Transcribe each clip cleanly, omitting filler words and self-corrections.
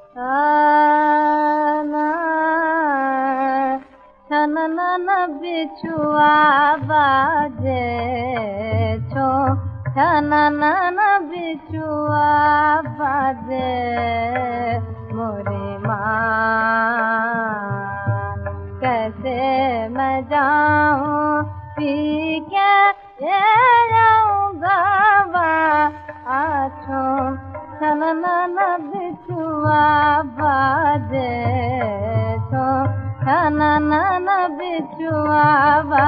ना छन न बिछुआ बाजे छो छन न बिछुआ बाजे मोरी माँ कैसे मैं जाऊँ पी के ये जाऊँगा आछो छन न बिछुआ बाजे छो छन न बिछुआ बा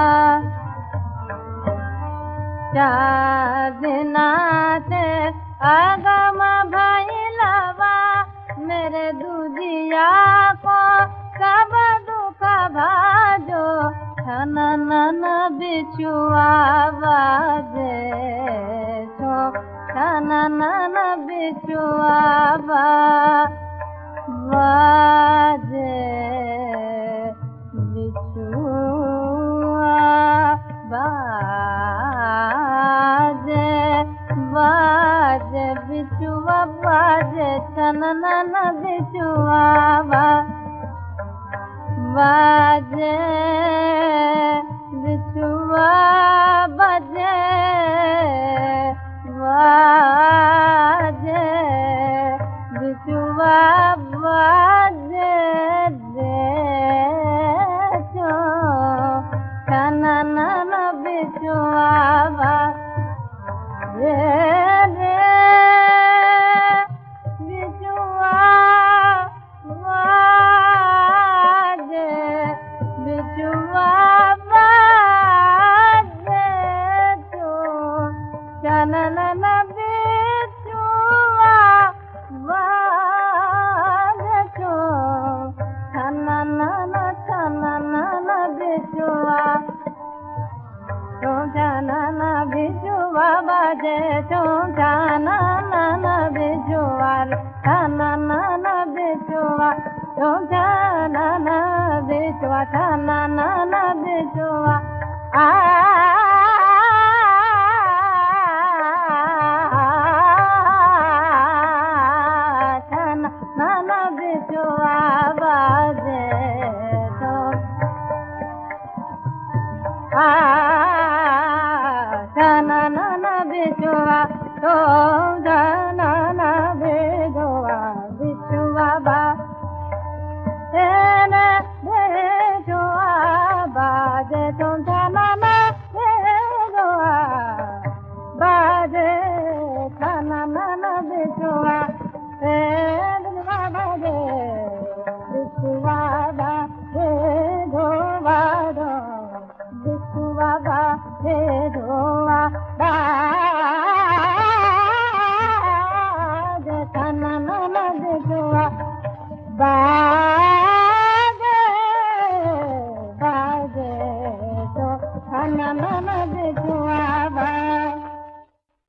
चार दिना से आगम भइलवा मेरे दूजिया को सब दुख भाजो छन न बिछुआ बाजे छो छन न बिछुआ बाजे बिछुआ बाजे बाजे बिछुआ बाजे छन न बिछुआ बाजे बिछुआ बाजे बाजे बिछुआ बाजे दे छो छन न बिछुआ बाजे रे बिछुआ बाजे बिछुआ बाजे छो छन न बिछुआ बाजे छो छन न बिछुआ छो छन न बिछुआ बाजे छो छन न बिछुआ छन न बिछुआ छो छन न बिछुआ छन न बिछुआ